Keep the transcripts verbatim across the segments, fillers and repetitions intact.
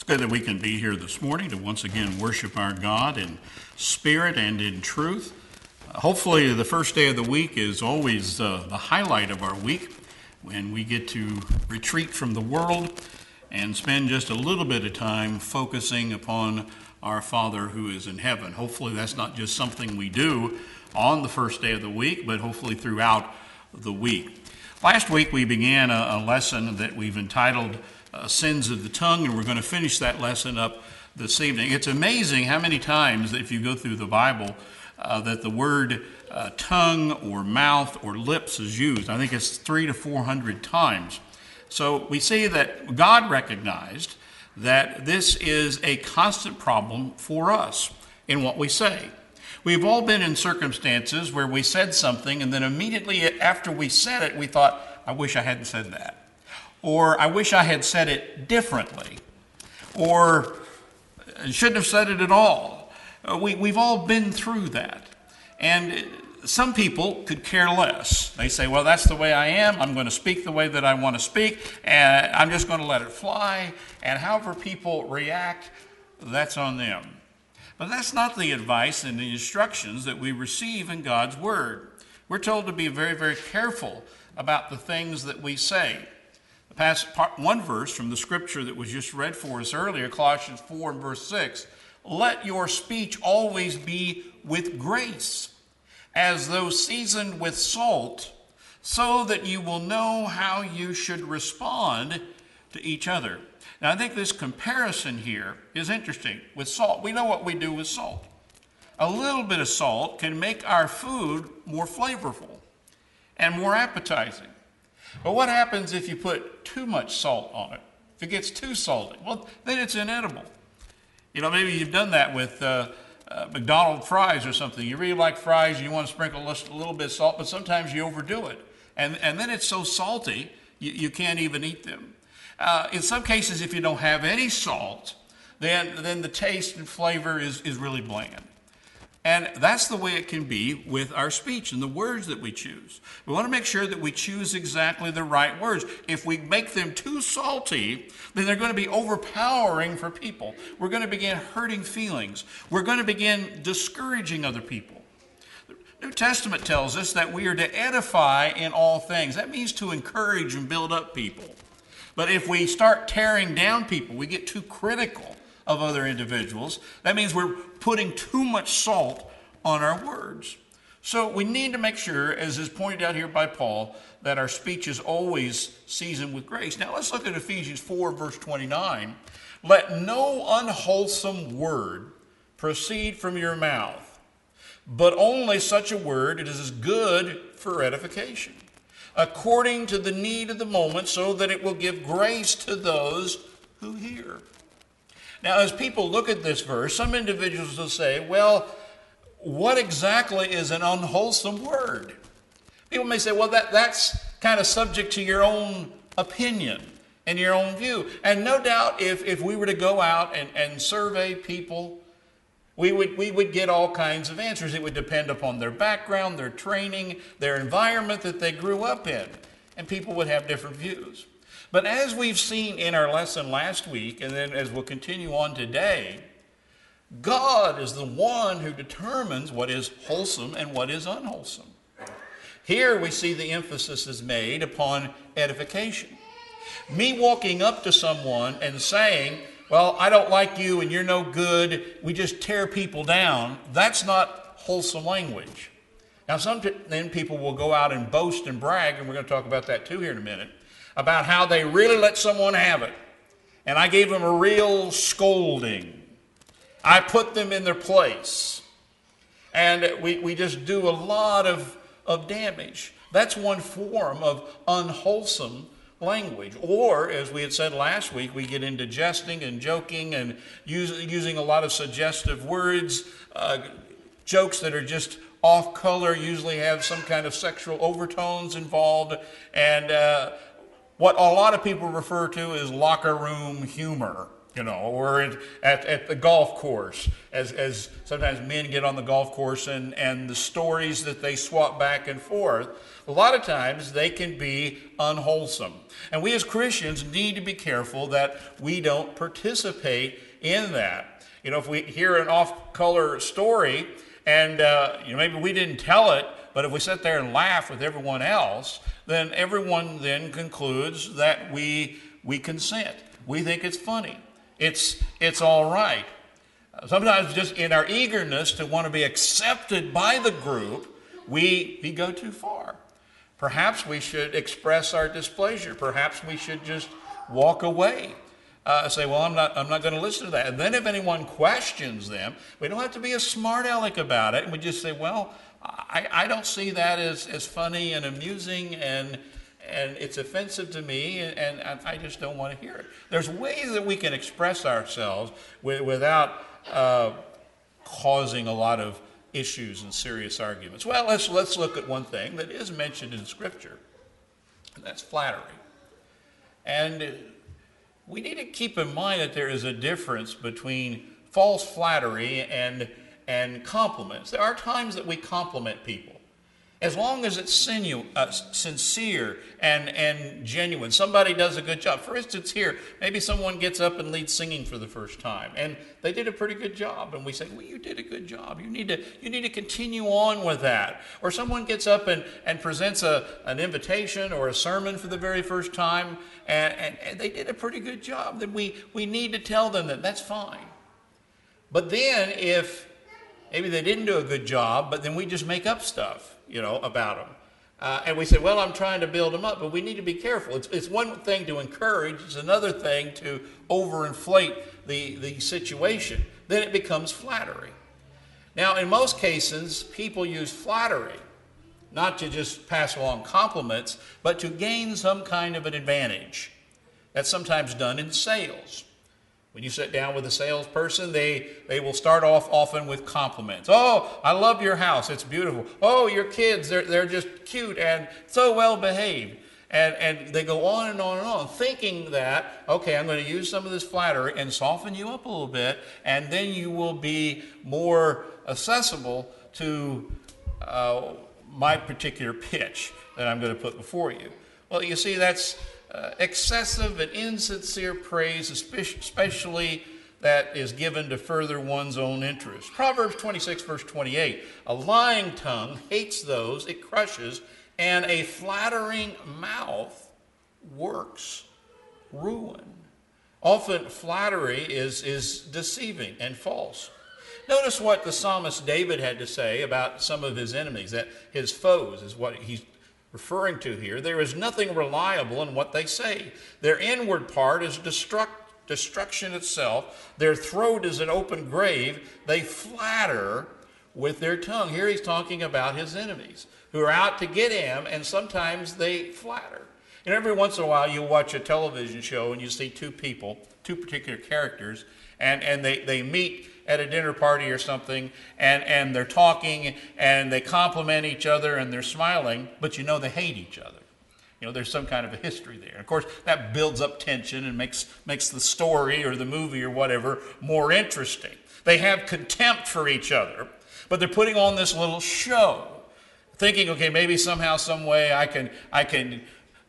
Good that we can be here this morning to once again worship our God in spirit and in truth. Uh, hopefully the first day of the week is always uh, the highlight of our week, when we get to retreat from the world and spend just a little bit of time focusing upon our Father who is in heaven. Hopefully that's not just something we do on the first day of the week, but hopefully throughout the week. Last week we began a, a lesson that we've entitled Uh, sins of the tongue, and we're going to finish that lesson up this evening. It's amazing how many times, if you go through the Bible, uh, that the word uh, tongue or mouth or lips is used. I think it's three to four hundred times. So we see that God recognized that this is a constant problem for us in what we say. We've all been in circumstances where we said something, and then immediately after we said it, we thought, I wish I hadn't said that. Or I wish I had said it differently, or shouldn't have said it at all. Uh, we, we've all been through that. And some people could care less. They say, well, that's the way I am. I'm going to speak the way that I want to speak, and I'm just going to let it fly. And however people react, that's on them. But that's not the advice and the instructions that we receive in God's Word. We're told to be very, very careful about the things that we say. Past part, one verse from the scripture that was just read for us earlier, Colossians four and verse six, let your speech always be with grace, as though seasoned with salt, so that you will know how you should respond to each other. Now, I think this comparison here is interesting with salt. We know what we do with salt. A little bit of salt can make our food more flavorful and more appetizing. But what happens if you put too much salt on it? If it gets too salty, well, then it's inedible. You know, maybe you've done that with uh, uh, McDonald's fries or something. You really like fries, you want to sprinkle a little bit of salt, but sometimes you overdo it. And, and then it's so salty, you, you can't even eat them. Uh, in some cases, if you don't have any salt, then, then the taste and flavor is, is really bland. And that's the way it can be with our speech and the words that we choose. We want to make sure that we choose exactly the right words. If we make them too salty, then they're going to be overpowering for people. We're going to begin hurting feelings. We're going to begin discouraging other people. The New Testament tells us that we are to edify in all things. That means to encourage and build up people. But if we start tearing down people, we get too critical of other individuals, that means we're putting too much salt on our words. So we need to make sure, as is pointed out here by Paul, that our speech is always seasoned with grace. Now let's look at Ephesians four, verse twenty-nine. Let no unwholesome word proceed from your mouth, but only such a word as is good for edification, according to the need of the moment, so that it will give grace to those who hear. Now, as people look at this verse, some individuals will say, well, what exactly is an unwholesome word? People may say, well, that, that's kind of subject to your own opinion and your own view. And no doubt if, if we were to go out and, and survey people, we would, we would get all kinds of answers. It would depend upon their background, their training, their environment that they grew up in. And people would have different views. But as we've seen in our lesson last week, and then as we'll continue on today, God is the one who determines what is wholesome and what is unwholesome. Here we see the emphasis is made upon edification. Me walking up to someone and saying, well, I don't like you and you're no good, we just tear people down, that's not wholesome language. Now, some then people will go out and boast and brag, and we're going to talk about that too here in a minute, about how they really let someone have it. And I gave them a real scolding. I put them in their place. And we, we just do a lot of, of damage. That's one form of unwholesome language. Or, as we had said last week, we get into jesting and joking and use, using a lot of suggestive words, uh, jokes that are just off color, usually have some kind of sexual overtones involved, and uh, what a lot of people refer to as locker room humor. You know, or at, at, at the golf course, as, as sometimes men get on the golf course and, and the stories that they swap back and forth, a lot of times they can be unwholesome. And we as Christians need to be careful that we don't participate in that. You know, if we hear an off-color story and, uh, you know, maybe we didn't tell it, but if we sit there and laugh with everyone else, then everyone then concludes that we, we consent. We think it's funny. It's, it's all right. Sometimes just in our eagerness to want to be accepted by the group, we, we go too far. Perhaps we should express our displeasure. Perhaps we should just walk away. Uh, say, well, I'm not, I'm not going to listen to that. And then if anyone questions them, we don't have to be a smart aleck about it. And we just say, well, I, I don't see that as, as funny and amusing, and and it's offensive to me, and, and I just don't want to hear it. There's ways that we can express ourselves with, without uh, causing a lot of issues and serious arguments. Well, let's let's look at one thing that is mentioned in Scripture, and that's flattery. And we need to keep in mind that there is a difference between false flattery and and compliments. There are times that we compliment people, as long as it's sinu- uh, sincere and, and genuine. Somebody does a good job. For instance, here, maybe someone gets up and leads singing for the first time, and they did a pretty good job, and we say, well, you did a good job. You need to, you need to continue on with that. Or someone gets up and, and presents a, an invitation or a sermon for the very first time, and, and, and they did a pretty good job. Then we, we need to tell them that that's fine. But then if maybe they didn't do a good job, but then we just make up stuff, you know, about them. Uh, and we say, well, I'm trying to build them up, but we need to be careful. It's, it's one thing to encourage, it's another thing to overinflate the, the situation. Then it becomes flattery. Now, in most cases, people use flattery not to just pass along compliments, but to gain some kind of an advantage. That's sometimes done in sales. When you sit down with a salesperson, they, they will start off often with compliments. Oh, I love your house. It's beautiful. Oh, your kids, they're, they're just cute and so well behaved. And, and they go on and on and on, thinking that, okay, I'm going to use some of this flattery and soften you up a little bit, and then you will be more accessible to uh, my particular pitch that I'm going to put before you. Well, you see, that's Uh, excessive and insincere praise, especially that is given to further one's own interest. Proverbs twenty-six, verse twenty-eight, a lying tongue hates those it crushes, and a flattering mouth works ruin. Often flattery is, is deceiving and false. Notice what the psalmist David had to say about some of his enemies, that his foes is what he's referring to here. There is nothing reliable in what they say. Their inward part is destruct, destruction itself. Their throat is an open grave. They flatter with their tongue. Here he's talking about his enemies who are out to get him, and sometimes they flatter. And every once in a while you watch a television show and you see two people, two particular characters, and, and they, they meet at a dinner party or something, and, and they're talking, and they compliment each other, and they're smiling, but you know they hate each other. You know, there's some kind of a history there. Of course, that builds up tension and makes, makes the story or the movie or whatever more interesting. They have contempt for each other, but they're putting on this little show, thinking, okay, maybe somehow, some way I can, I can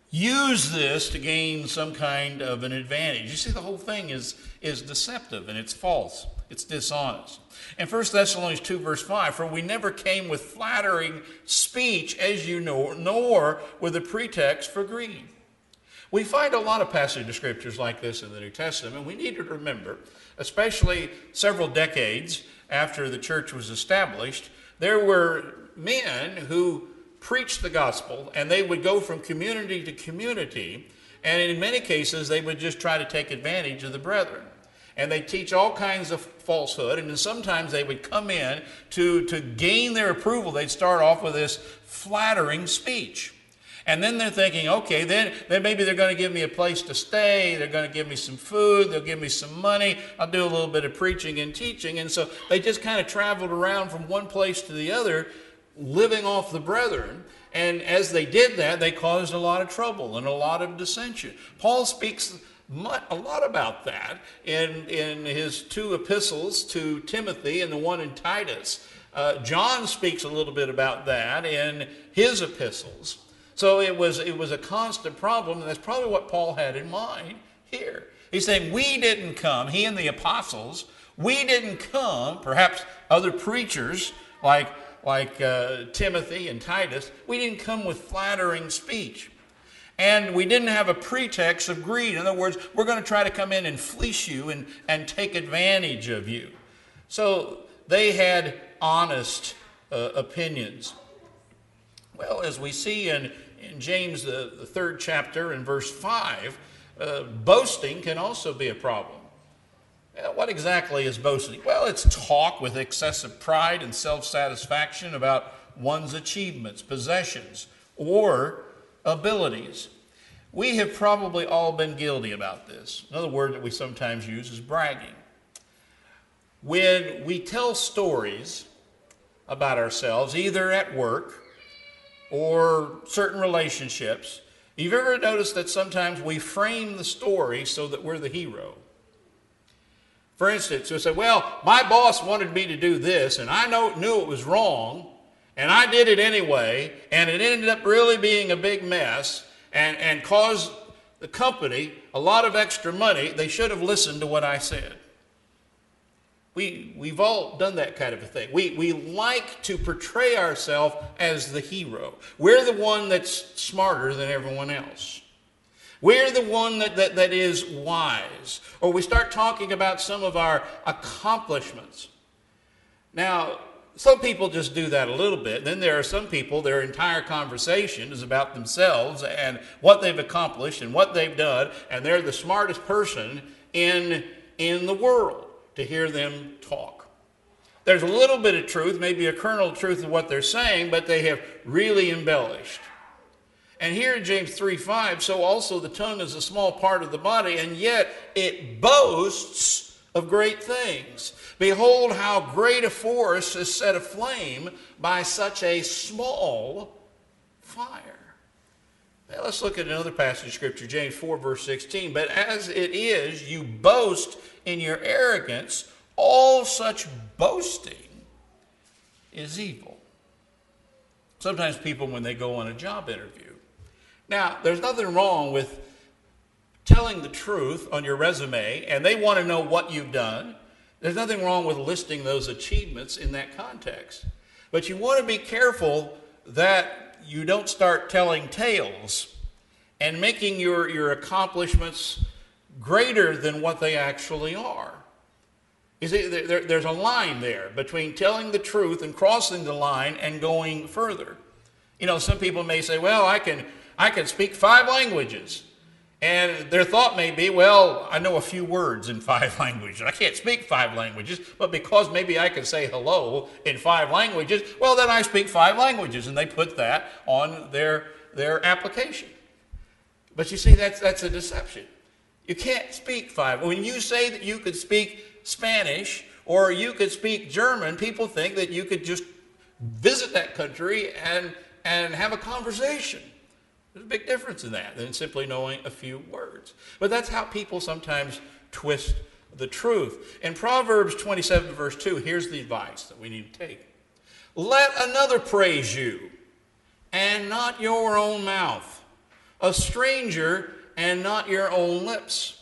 use this to gain some kind of an advantage. You see, the whole thing is, is deceptive, and it's false. It's dishonest. In First Thessalonians two, verse five, for we never came with flattering speech, as you know, nor with a pretext for greed. We find a lot of passages of scriptures like this in the New Testament, and we need to remember, especially several decades after the church was established, there were men who preached the gospel, and they would go from community to community, and in many cases they would just try to take advantage of the brethren. And they teach all kinds of falsehood, and then sometimes they would come in to, to gain their approval. They'd start off with this flattering speech. And then they're thinking, okay, then, then maybe they're going to give me a place to stay, they're going to give me some food, they'll give me some money, I'll do a little bit of preaching and teaching. And so they just kind of traveled around from one place to the other, living off the brethren. And as they did that, they caused a lot of trouble and a lot of dissension. Paul speaks a lot about that in, in his two epistles to Timothy and the one in Titus. Uh, John speaks a little bit about that in his epistles. So it was, it was a constant problem, and that's probably what Paul had in mind here. He's saying we didn't come, he and the apostles, we didn't come, perhaps other preachers like, like uh, Timothy and Titus, we didn't come with flattering speech. And we didn't have a pretext of greed. In other words, we're going to try to come in and fleece you and, and take advantage of you. So they had honest uh, opinions. Well, as we see in, in James, the, the third chapter, in verse five, uh, boasting can also be a problem. Well, what exactly is boasting? Well, it's talk with excessive pride and self-satisfaction about one's achievements, possessions, or abilities. We have probably all been guilty about this. Another word that we sometimes use is bragging. When we tell stories about ourselves, either at work or certain relationships, you've ever noticed that sometimes we frame the story so that we're the hero? For instance, we say, well, my boss wanted me to do this, and I know, knew it was wrong, and I did it anyway, and it ended up really being a big mess and, and caused the company a lot of extra money. They should have listened to what I said. We, we've all done that kind of a thing. We, we like to portray ourselves as the hero. We're the one that's smarter than everyone else. We're the one that, that, that is wise. Or we start talking about some of our accomplishments. Now, some people just do that a little bit. Then there are some people, their entire conversation is about themselves and what they've accomplished and what they've done, and they're the smartest person in, in the world to hear them talk. There's a little bit of truth, maybe a kernel of truth in what they're saying, but they have really embellished. And here in James three five, so also the tongue is a small part of the body, and yet it boasts of great things. Behold, how great a forest is set aflame by such a small fire. Now let's look at another passage of Scripture, James four, verse sixteen. But as it is, you boast in your arrogance, all such boasting is evil. Sometimes people, when they go on a job interview, now, there's nothing wrong with telling the truth on your resume, and they want to know what you've done. There's nothing wrong with listing those achievements in that context. But you want to be careful that you don't start telling tales and making your, your accomplishments greater than what they actually are. You see, there, there's a line there between telling the truth and crossing the line and going further. You know, some people may say, well, I can... I can speak five languages. And their thought may be, well, I know a few words in five languages. I can't speak five languages, but because maybe I can say hello in five languages, well, then I speak five languages. And they put that on their, their application. But you see, that's, that's a deception. You can't speak five. When you say that you could speak Spanish or you could speak German, people think that you could just visit that country and, and have a conversation. There's a big difference in that than simply knowing a few words. But that's how people sometimes twist the truth. In Proverbs twenty-seven, verse two, here's the advice that we need to take. Let another praise you, and not your own mouth. A stranger, and not your own lips.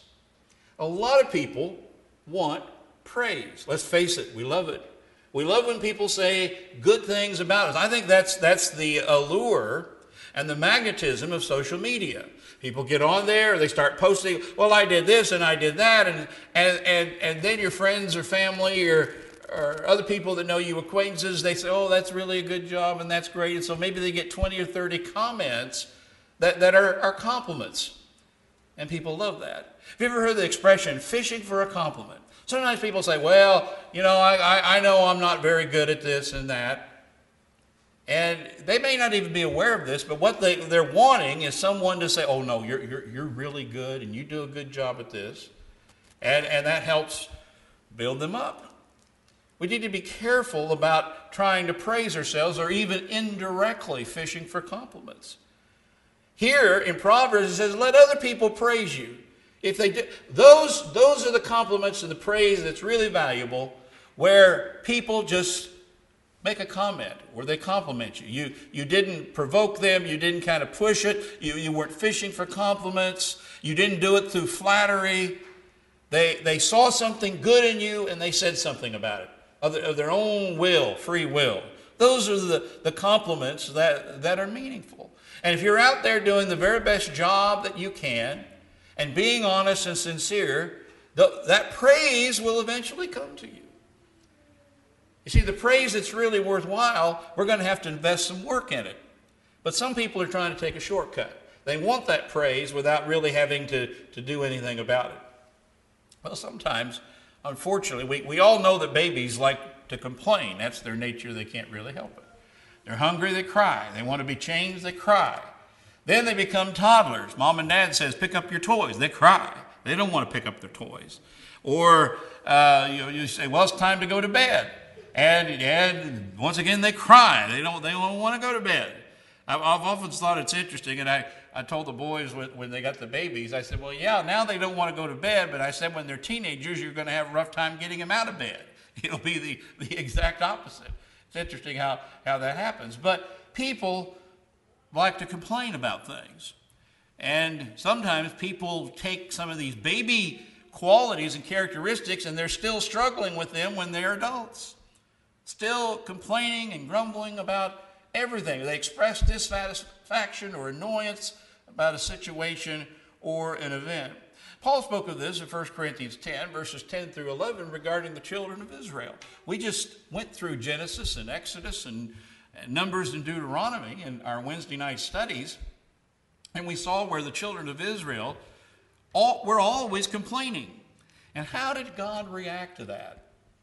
A lot of people want praise. Let's face it, we love it. We love when people say good things about us. I think that's, that's the allure and the magnetism of social media. People get on there, they start posting, well, I did this and I did that, and and and, and then your friends or family or, or other people that know you, acquaintances, they say, oh, that's really a good job and that's great. And so maybe they get twenty or thirty comments that, that are, are compliments. And people love that. Have you ever heard the expression, fishing for a compliment? Sometimes people say, well, you know, I, I, I know I'm not very good at this and that. And they may not even be aware of this, but what they, they're wanting is someone to say, oh, no, you're, you're, you're really good and you do a good job at this. And, and that helps build them up. We need to be careful about trying to praise ourselves or even indirectly fishing for compliments. Here in Proverbs it says, let other people praise you. If they do, those, those are the compliments and the praise that's really valuable, where people just make a comment, where they compliment you. You, you didn't provoke them, you didn't kind of push it, you, you weren't fishing for compliments, you didn't do it through flattery. They, they saw something good in you and they said something about it, of, the, of their own will, free will. Those are the, the compliments that, that are meaningful. And if you're out there doing the very best job that you can, and being honest and sincere, the, that praise will eventually come to you. You see, the praise that's really worthwhile, we're going to have to invest some work in it. But some people are trying to take a shortcut. They want that praise without really having to, to do anything about it. Well, sometimes, unfortunately, we, we all know that babies like to complain. That's their nature. They can't really help it. They're hungry, they cry. They want to be changed, they cry. Then they become toddlers. Mom and dad says, pick up your toys. They cry. They don't want to pick up their toys. Or uh, you, you say, well, it's time to go to bed. And, and once again, they cry. They don't, they don't want to go to bed. I've, I've often thought it's interesting, and I, I told the boys when, when they got the babies, I said, well, yeah, now they don't want to go to bed, but I said when they're teenagers, you're going to have a rough time getting them out of bed. It'll be the, the exact opposite. It's interesting how, how that happens. But people like to complain about things. And sometimes people take some of these baby qualities and characteristics and they're still struggling with them when they're adults. Still complaining and grumbling about everything. They express dissatisfaction or annoyance about a situation or an event. Paul spoke of this in First Corinthians ten, verses ten through eleven, regarding the children of Israel. We just went through Genesis and Exodus and Numbers and Deuteronomy in our Wednesday night studies, and we saw where the children of Israel all, were always complaining. And how did God react to that?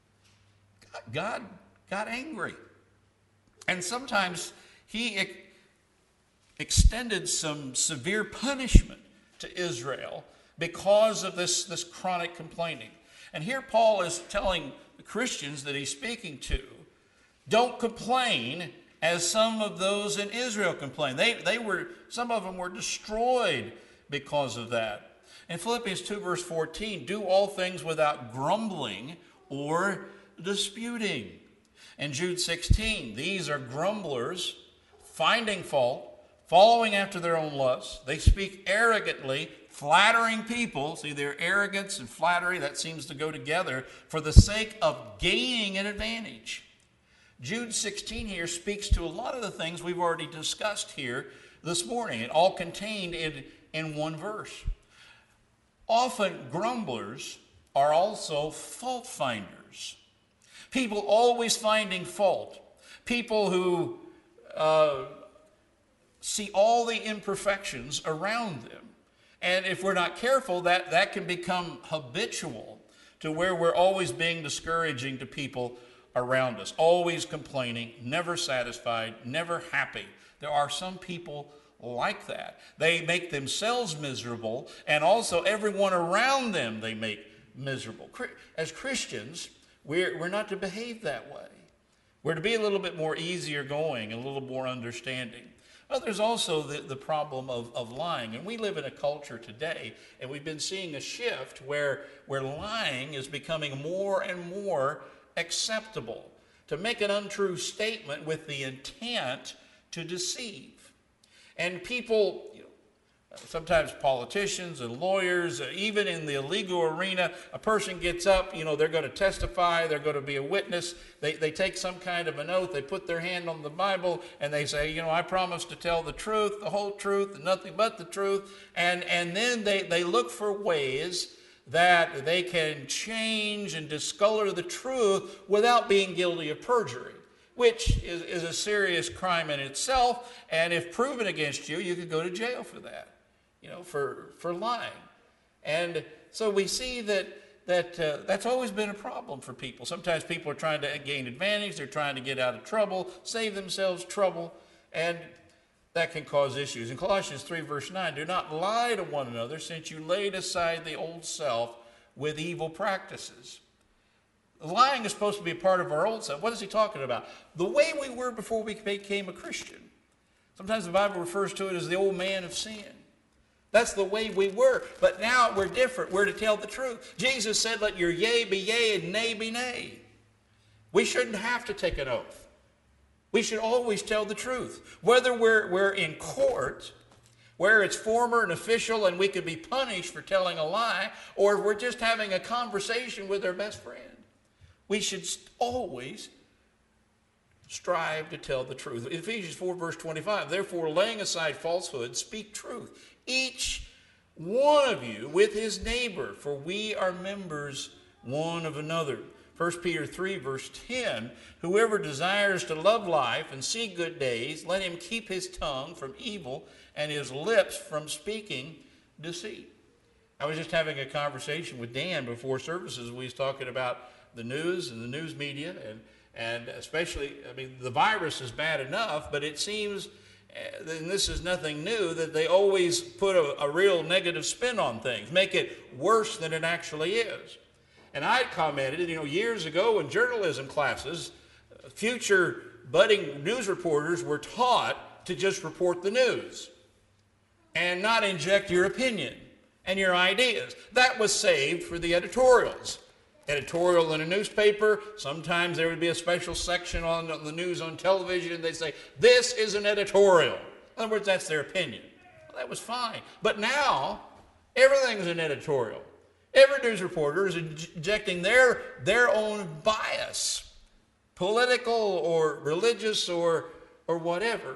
God got angry. And sometimes he ex- extended some severe punishment to Israel because of this, this chronic complaining. And here Paul is telling the Christians that he's speaking to, don't complain as some of those in Israel complained. They, they were, some of them were destroyed because of that. In Philippians two, verse fourteen, do all things without grumbling or disputing. In Jude sixteen, these are grumblers, finding fault, following after their own lusts. They speak arrogantly, flattering people. See, their arrogance and flattery, that seems to go together for the sake of gaining an advantage. Jude sixteen here speaks to a lot of the things we've already discussed here this morning, and all contained in, in one verse. Often grumblers are also fault finders. People always finding fault. People who uh, see all the imperfections around them. And if we're not careful, that, that can become habitual to where we're always being discouraging to people around us, always complaining, never satisfied, never happy. There are some people like that. They make themselves miserable, and also everyone around them they make miserable. As Christians, we're, we're not to behave that way. We're to be a little bit more easier going, a little more understanding. Well, there's also the, the problem of, of lying. And we live in a culture today, and we've been seeing a shift where, where lying is becoming more and more acceptable, to make an untrue statement with the intent to deceive. And people, you know, sometimes politicians and lawyers, even in the legal arena, a person gets up, you know, they're going to testify, they're going to be a witness, they, they take some kind of an oath, they put their hand on the Bible, and they say, you know, I promise to tell the truth, the whole truth, and nothing but the truth, and, and then they, they look for ways that they can change and discolor the truth without being guilty of perjury, which is, is a serious crime in itself, and if proven against you, you could go to jail for that, you know, for, for lying. And so we see that, that uh, that's always been a problem for people. Sometimes people are trying to gain advantage, they're trying to get out of trouble, save themselves trouble, and that can cause issues. In Colossians three, verse nine, do not lie to one another, since you laid aside the old self with evil practices. Lying is supposed to be a part of our old self. What is he talking about? The way we were before we became a Christian. Sometimes the Bible refers to it as the old man of sin. That's the way we were. But now we're different. We're to tell the truth. Jesus said, let your yea be yea and nay be nay. We shouldn't have to take an oath. We should always tell the truth. Whether we're, we're in court, where it's formal and official and we could be punished for telling a lie, or if we're just having a conversation with our best friend, we should always strive to tell the truth. Ephesians four, verse twenty-five, therefore, laying aside falsehood, speak truth, each one of you with his neighbor, for we are members one of another. First Peter three, verse ten, whoever desires to love life and see good days, let him keep his tongue from evil and his lips from speaking deceit. I was just having a conversation with Dan before services. We was talking about the news and the news media, and, and especially, I mean, the virus is bad enough, but it seems, and this is nothing new, that they always put a, a real negative spin on things, make it worse than it actually is. And I commented, you know, years ago in journalism classes, future budding news reporters were taught to just report the news and not inject your opinion and your ideas. That was saved for the editorials. Editorial in a newspaper, sometimes there would be a special section on the news on television. They'd say, this is an editorial. In other words, that's their opinion. Well, that was fine. But now, everything's an editorial. Every news reporter is injecting their, their own bias, political or religious or, or whatever.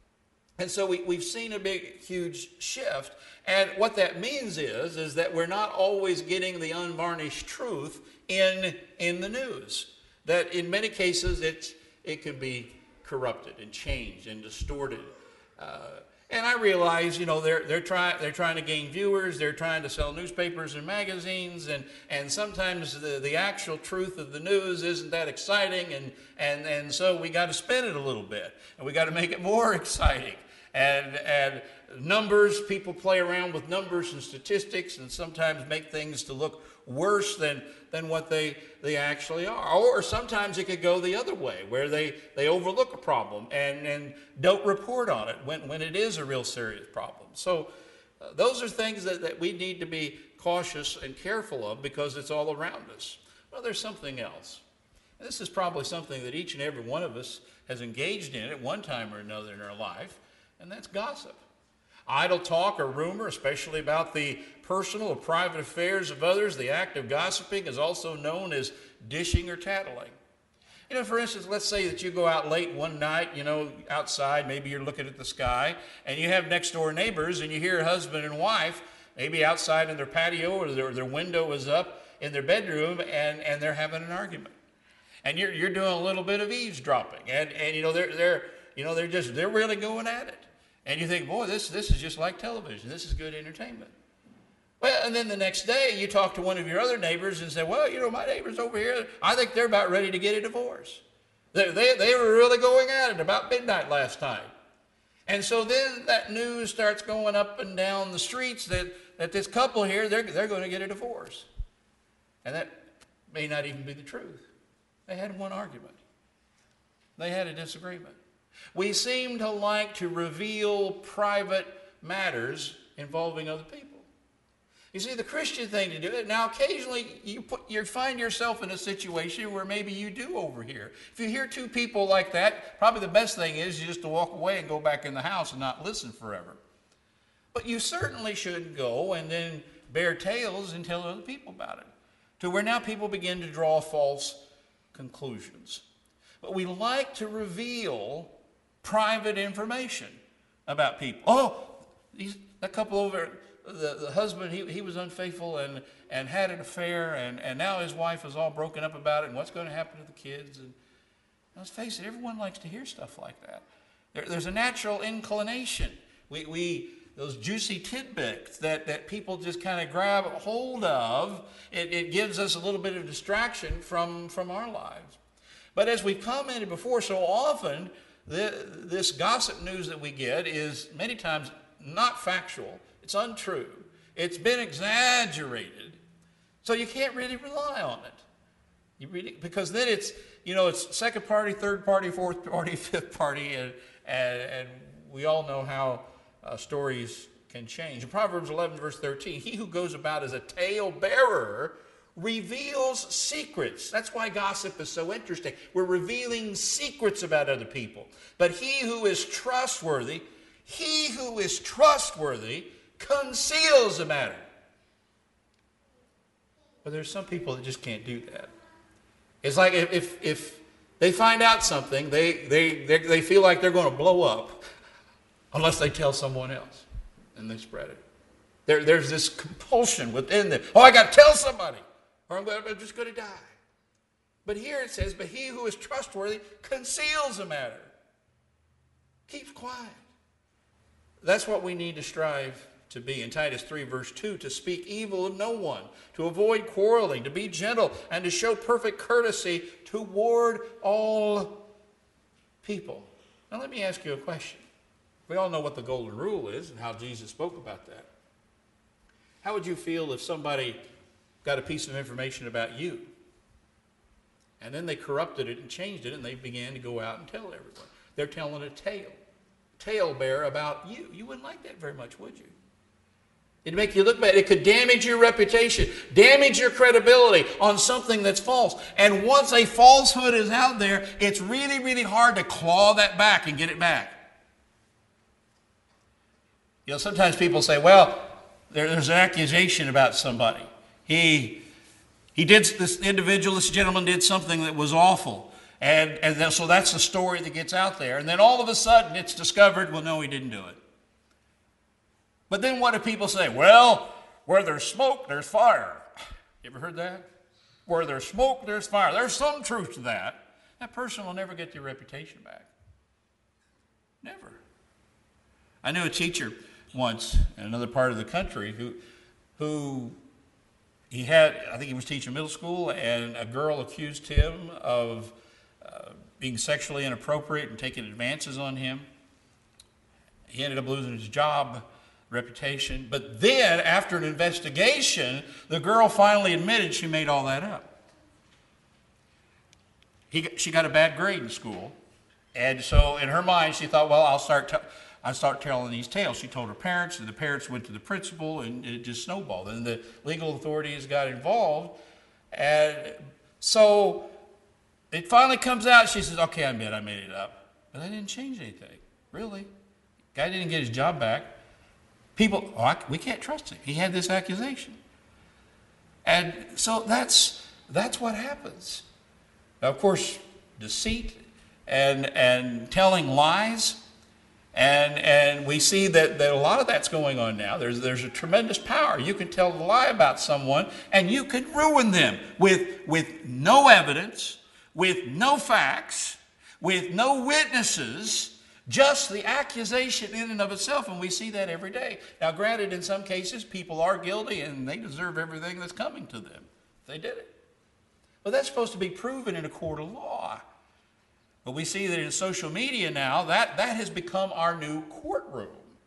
And so we, we've seen a big, huge shift. And what that means is, is that we're not always getting the unvarnished truth in, in the news. That in many cases, it's, it can be corrupted and changed and distorted. Uh, and I realize, you know, they're, they're, try, they're trying to gain viewers. They're trying to sell newspapers and magazines. And, and sometimes the, the actual truth of the news isn't that exciting. And, and, and so we got to spin it a little bit. And we got to make it more exciting. And, and numbers, people play around with numbers and statistics and sometimes make things to look worse than, than what they, they actually are. Or sometimes it could go the other way, where they, they overlook a problem and, and don't report on it when, when it is a real serious problem. So uh, those are things that, that we need to be cautious and careful of because it's all around us. Well, there's something else. And this is probably something that each and every one of us has engaged in at one time or another in our life. And that's gossip. Idle talk or rumor, especially about the personal or private affairs of others. The act of gossiping is also known as dishing or tattling. You know, for instance, let's say that you go out late one night, you know, outside, maybe you're looking at the sky, and you have next door neighbors, and you hear a husband and wife, maybe outside in their patio or their, their window is up in their bedroom, and, and they're having an argument. And you're, you're doing a little bit of eavesdropping, and, and you know, they're, they're, you know, they're just, they're really going at it. And you think, boy, this, this is just like television. This is good entertainment. Well, and then the next day you talk to one of your other neighbors and say, well, you know, my neighbors over here, I think they're about ready to get a divorce. They, they, they were really going at it about midnight last time. And so then that news starts going up and down the streets that, that this couple here, they're, they're going to get a divorce. And that may not even be the truth. They had one argument. They had a disagreement. We seem to like to reveal private matters involving other people. You see, the Christian thing to do it. Now, occasionally you put, you find yourself in a situation where maybe you do overhear. If you hear two people like that, probably the best thing is just to walk away and go back in the house and not listen forever. But you certainly shouldn't go and then bear tales and tell other people about it, to where now people begin to draw false conclusions. But we like to reveal private information about people. Oh, these, that couple over, the, the husband, he, he was unfaithful and, and had an affair, and, and now his wife is all broken up about it, and what's going to happen to the kids? And let's face it, everyone likes to hear stuff like that. There, there's a natural inclination. We, we those juicy tidbits that, that people just kind of grab hold of, it, it gives us a little bit of distraction from, from our lives. But as we've commented before, so often, the, this gossip news that we get is many times not factual. It's untrue. It's been exaggerated. So you can't really rely on it. You really, because then it's, you know, it's second party, third party, fourth party, fifth party, and, and, and we all know how uh, stories can change. In Proverbs eleven, verse thirteen, he who goes about as a talebearer reveals secrets. That's why gossip is so interesting. We're revealing secrets about other people. But he who is trustworthy, he who is trustworthy conceals a matter. But there's some people that just can't do that. It's like if if, if they find out something, they, they, they, they feel like they're going to blow up unless they tell someone else and they spread it. There, there's this compulsion within them. Oh, I got to tell somebody or I'm, gonna, I'm just going to die. But here it says, but he who is trustworthy conceals a matter. Keeps quiet. That's what we need to strive to be. In Titus three, verse two, to speak evil of no one, to avoid quarreling, to be gentle, and to show perfect courtesy toward all people. Now let me ask you a question. We all know what the golden rule is and how Jesus spoke about that. How would you feel if somebody got a piece of information about you and then they corrupted it and changed it and they began to go out and tell everyone? They're telling a tale, talebearer about you. You wouldn't like that very much, would you? It'd make you look bad. It could damage your reputation, damage your credibility on something that's false. And once a falsehood is out there, it's really, really hard to claw that back and get it back. You know, sometimes people say, well, there, there's an accusation about somebody. He, he did, this individual, this gentleman did something that was awful. And, and then, so that's the story that gets out there. And then all of a sudden it's discovered, well, no, he didn't do it. But then what do people say? Well, where there's smoke, there's fire. You ever heard that? Where there's smoke, there's fire. There's some truth to that. That person will never get their reputation back. Never. I knew a teacher once in another part of the country who, who he had, I think he was teaching middle school, and a girl accused him of uh, being sexually inappropriate and taking advances on him. He ended up losing his job, reputation. But then, after an investigation, the girl finally admitted she made all that up. He, she got a bad grade in school, and so in her mind, she thought, well, I'll start, t- I'll start telling these tales. She told her parents, and the parents went to the principal, and it just snowballed. And the legal authorities got involved, and so it finally comes out. She says, okay, I admit I made it up. But I didn't change anything, really. Guy didn't get his job back. People, oh, I, we can't trust him. He had this accusation. And so that's that's what happens. Now, of course, deceit and and telling lies, and and we see that, that a lot of that's going on now. There's there's a tremendous power. You can tell a lie about someone, and you can ruin them with with no evidence, with no facts, with no witnesses. Just the accusation in and of itself, and we see that every day. Now, granted, in some cases, people are guilty, and they deserve everything that's coming to them. They did it. But that's supposed to be proven in a court of law. But we see that in social media now, that, that has become our new courtroom,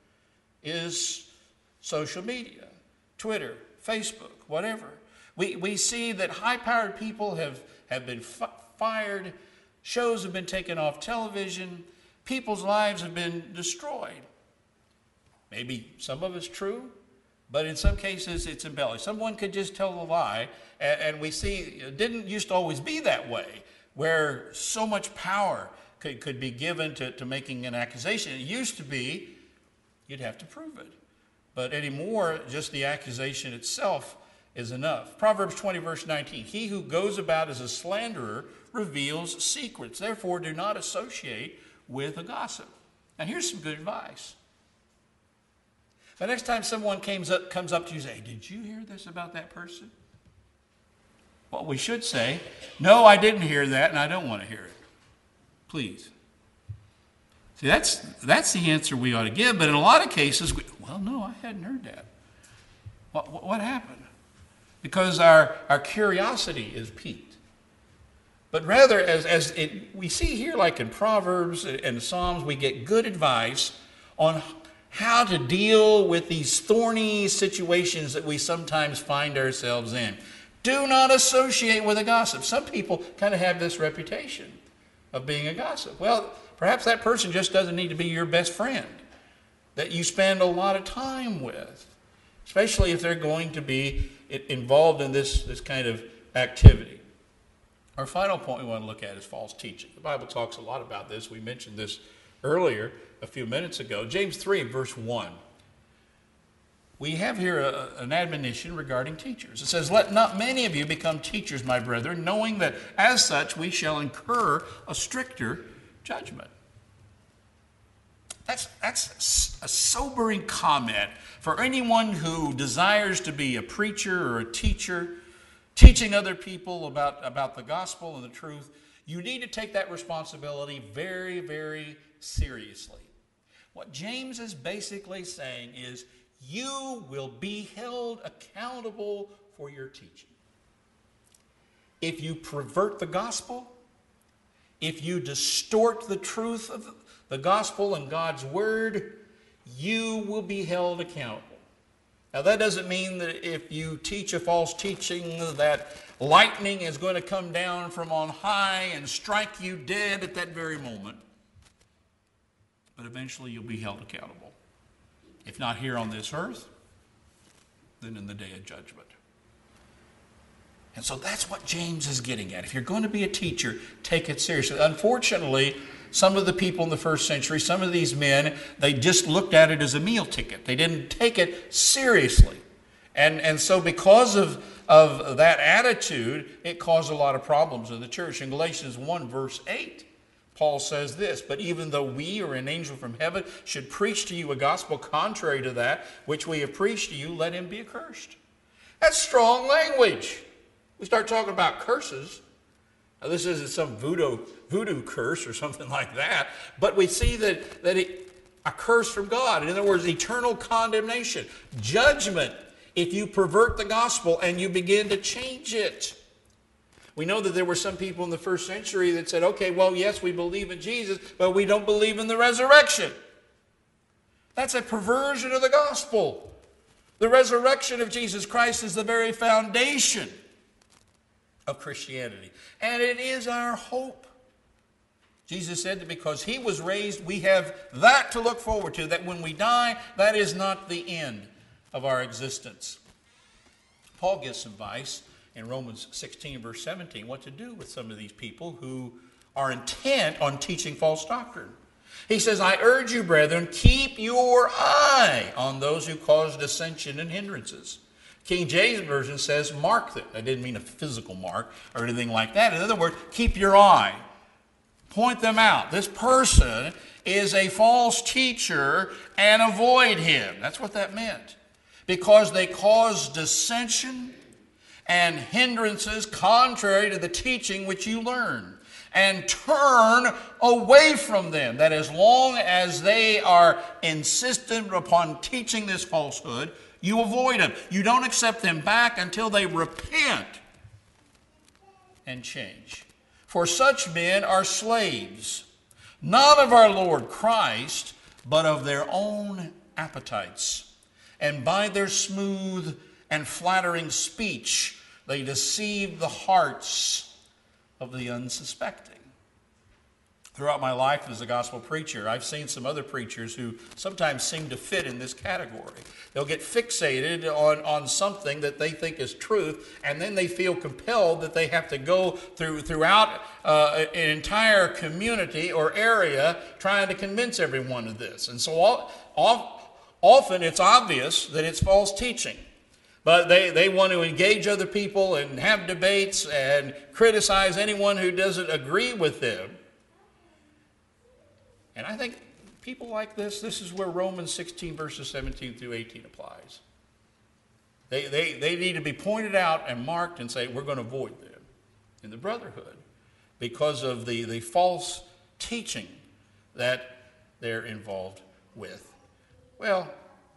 is social media, Twitter, Facebook, whatever. We, we see that high-powered people have, have been fi- fired, shows have been taken off television, people's lives have been destroyed. Maybe some of it's true, but in some cases it's embellished. Someone could just tell a lie, and, and we see it didn't used to always be that way, where so much power could, could be given to, to making an accusation. It used to be you'd have to prove it. But anymore, just the accusation itself is enough. Proverbs twenty, verse nineteen, he who goes about as a slanderer reveals secrets. Therefore, do not associate with a gossip. Now here's some good advice. The next time someone comes up, comes up to you and say, did you hear this about that person? Well, we should say, no, I didn't hear that, and I don't want to hear it. Please. See, that's that's the answer we ought to give, but in a lot of cases, we, well, no, I hadn't heard that. What, what, what happened? Because our, our curiosity is piqued. But rather, as, as it, we see here, like in Proverbs and Psalms, we get good advice on how to deal with these thorny situations that we sometimes find ourselves in. Do not associate with a gossip. Some people kind of have this reputation of being a gossip. Well, perhaps that person just doesn't need to be your best friend. that you spend a lot of time with, especially if they're going to be involved in this, this kind of activity. Our final point we want to look at is false teaching. The Bible talks a lot about this. We mentioned this earlier a few minutes ago. James three, verse one. We have here a, an admonition regarding teachers. It says, "Let not many of you become teachers, my brethren, knowing that as such we shall incur a stricter judgment." That's, that's a sobering comment for anyone who desires to be a preacher or a teacher, teaching other people about, about the gospel and the truth. You need to take that responsibility very, very seriously. What James is basically saying is, you will be held accountable for your teaching. If you pervert the gospel, if you distort the truth of the gospel and God's word, you will be held accountable. Now, that doesn't mean that if you teach a false teaching that lightning is going to come down from on high and strike you dead at that very moment. But eventually you'll be held accountable. If not here on this earth, then in the day of judgment. And so that's what James is getting at. If you're going to be a teacher, take it seriously. Unfortunately, some of the people in the first century, some of these men, they just looked at it as a meal ticket. They didn't take it seriously. And, and so because of, of that attitude, it caused a lot of problems in the church. In Galatians one, verse eight, Paul says this, "But even though we or an angel from heaven should preach to you a gospel contrary to that which we have preached to you, let him be accursed." That's strong language. We start talking about curses. Now, this isn't some voodoo, voodoo curse or something like that, but we see that, that it, a curse from God. In other words, eternal condemnation, judgment, if you pervert the gospel and you begin to change it. We know that there were some people in the first century that said, okay, well, yes, we believe in Jesus, but we don't believe in the resurrection. That's a perversion of the gospel. The resurrection of Jesus Christ is the very foundation of Christianity. And it is our hope. Jesus said that because he was raised, we have that to look forward to, that when we die, that is not the end of our existence. Paul gives some advice in Romans sixteen, verse seventeen, what to do with some of these people who are intent on teaching false doctrine. He says, "I urge you, brethren, keep your eye on those who cause dissension and hindrances." King James Version says, "Mark them." That didn't mean a physical mark or anything like that. In other words, keep your eye. Point them out. This person is a false teacher and avoid him. That's what that meant. Because they cause dissension and hindrances contrary to the teaching which you learn. And turn away from them. That as long as they are insistent upon teaching this falsehood, you avoid them. You don't accept them back until they repent and change. For such men are slaves, not of our Lord Christ, but of their own appetites. And by their smooth and flattering speech, they deceive the hearts of the unsuspecting. Throughout my life as a gospel preacher, I've seen some other preachers who sometimes seem to fit in this category. They'll get fixated on, on something that they think is truth, and then they feel compelled that they have to go through throughout uh, an entire community or area trying to convince everyone of this. And so all, all, often it's obvious that it's false teaching. But they, they want to engage other people and have debates and criticize anyone who doesn't agree with them. And I think people like this, this is where Romans sixteen, verses seventeen through eighteen applies. They, they, they need to be pointed out and marked and say, we're going to avoid them in the brotherhood because of the, the false teaching that they're involved with. Well,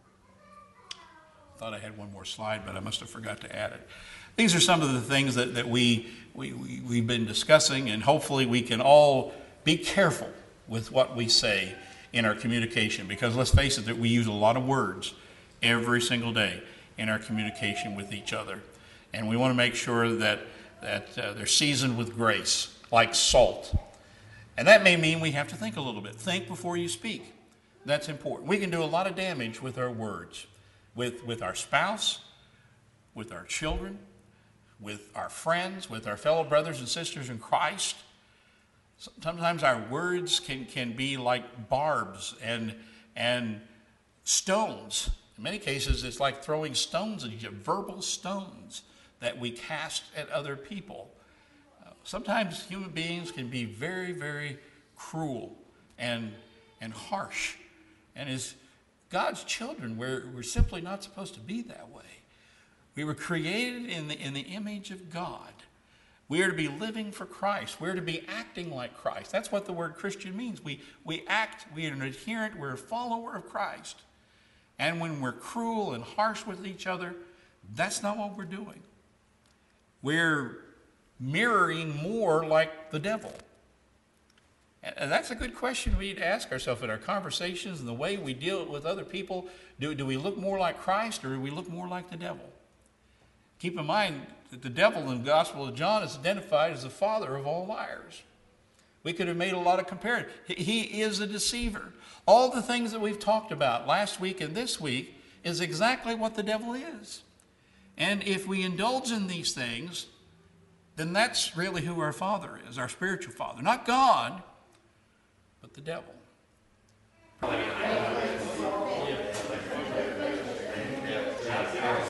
I thought I had one more slide, but I must have forgot to add it. These are some of the things that, that we, we, we, we've been discussing, and hopefully we can all be careful with what we say in our communication, because let's face it, that we use a lot of words every single day in our communication with each other. And we want to make sure that, that uh, they're seasoned with grace, like salt. And that may mean we have to think a little bit. Think before you speak. That's important. We can do a lot of damage with our words, with, with our spouse, with our children, with our friends, with our fellow brothers and sisters in Christ. Sometimes our words can, can be like barbs and, and stones. In many cases, it's like throwing stones at each other, verbal stones that we cast at other people. Uh, sometimes human beings can be very, very cruel and, and harsh. And as God's children, we're, we're simply not supposed to be that way. We were created in the, in the image of God. We are to be living for Christ. We're to be acting like Christ. That's what the word Christian means. We, we act, we are an adherent, we're a follower of Christ. And when we're cruel and harsh with each other, that's not what we're doing. We're mirroring more like the devil. And that's a good question we need to ask ourselves in our conversations and the way we deal with other people. Do, do we look more like Christ, or do we look more like the devil? Keep in mind that the devil in the Gospel of John is identified as the father of all liars. We could have made a lot of comparisons. He is a deceiver. All the things that we've talked about last week and this week is exactly what the devil is. And if we indulge in these things, then that's really who our father is, our spiritual father. Not God, but the devil.